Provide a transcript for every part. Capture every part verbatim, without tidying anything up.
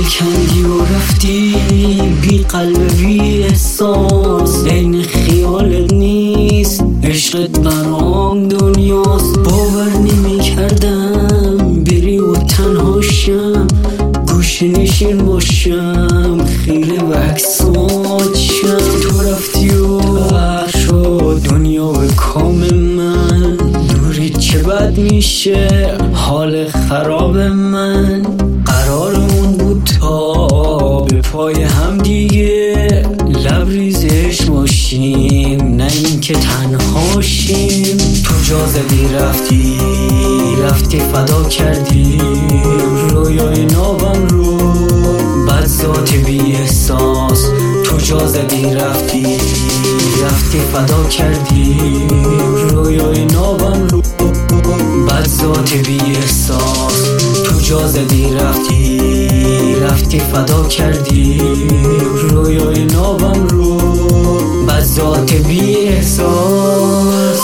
کندی و رفتی بی قلب بی احساس، عین خیالت نیست عشقت برام دنیاست. باور نمی کردم بری و تنها شم، گوشه نشین باشم خیره و عکسات شم. تو رفتی و غرق شد دنیا به کام من، دوری چه بد میشه حال خراب من. قرارمون بود تا به پای هم دیگه لبریزش باشیم، نه این که تنها شیم. تو جا زدی رفتی رفتی فدا کردی رویای نابم رو، بد ذات بی احساس. تو جا زدی رفتی رفتی فدا کردی رویای نابم رو، بد ذات بی احساس. تو جا زدی رفتی رفتی فدا کردی رویای نابم رو، بد ذات بی احساس.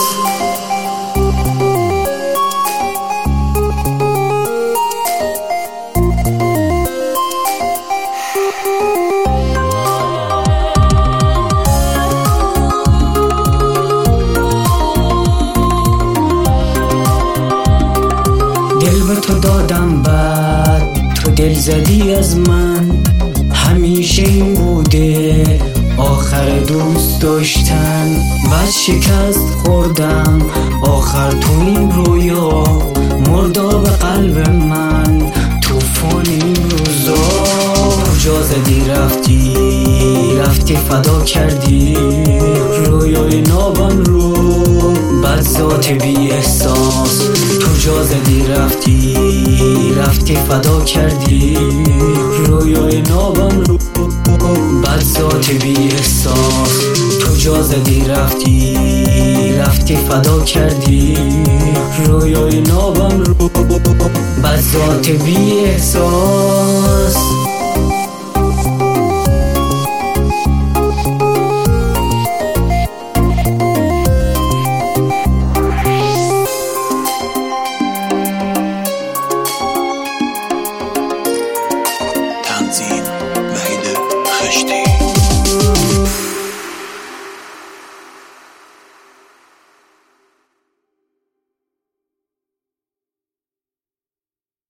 دل به تو دادم بعد تو دل زدی از من، همیشه این بوده آخر دوست داشتن. بعد شکست خوردم آخر تو این رویا، مرداب قلب من توفان این روزا. کجا زدی رفتی رفتی فدا کردی رویای نابم رو، بد ذات بی احساس. تو جا زدی رفتی رفتی فدا کردی رویای نابم رو، بد ذات بی احساس. تو جا زدی رفتی رفتی فدا کردی رویای نابم رو، بد ذات بی احساس.